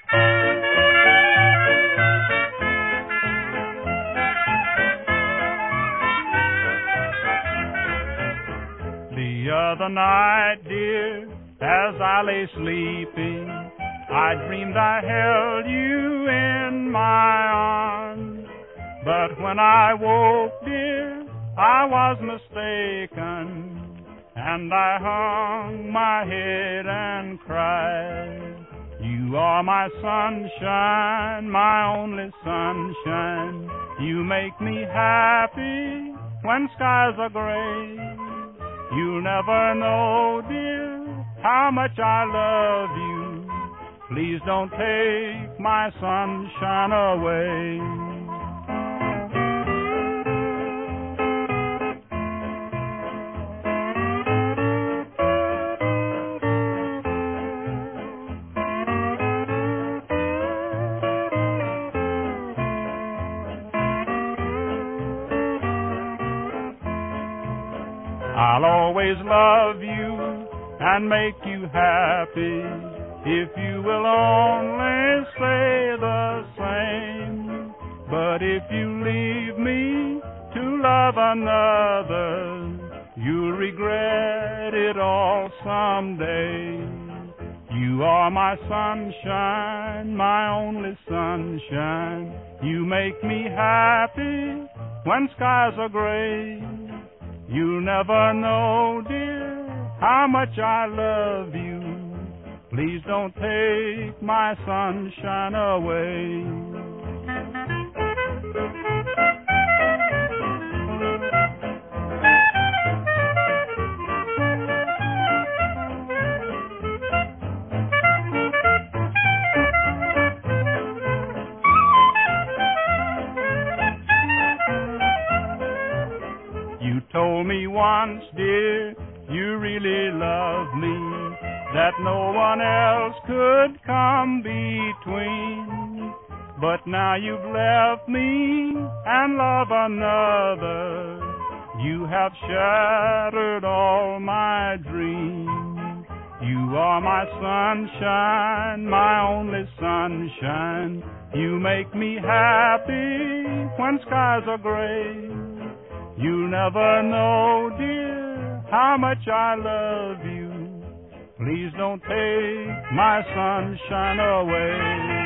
The other night, dear, as I lay sleeping, I dreamed I held you in my arms. But when I woke, dear, I was mistaken, and I hung my head and cried. You are my sunshine, my only sunshine. You make me happy when skies are gray. You'll never know, dear, how much I love you. Please don't take my sunshine away. I'll always love you and make you happy if you will only say the same. But if you leave me to love another, you'll regret it all someday. You are my sunshine, my only sunshine. You make me happy when skies are gray. You'll never know, dear, how much I love you. Please don't take my sunshine away. You told me once, dear, you really love me, that no one else could come between. But now you've left me and love another. You have shattered all my dreams. You are my sunshine, my only sunshine. You make me happy when skies are gray. You'll never know, dear, how much I love you. Please don't take my sunshine away.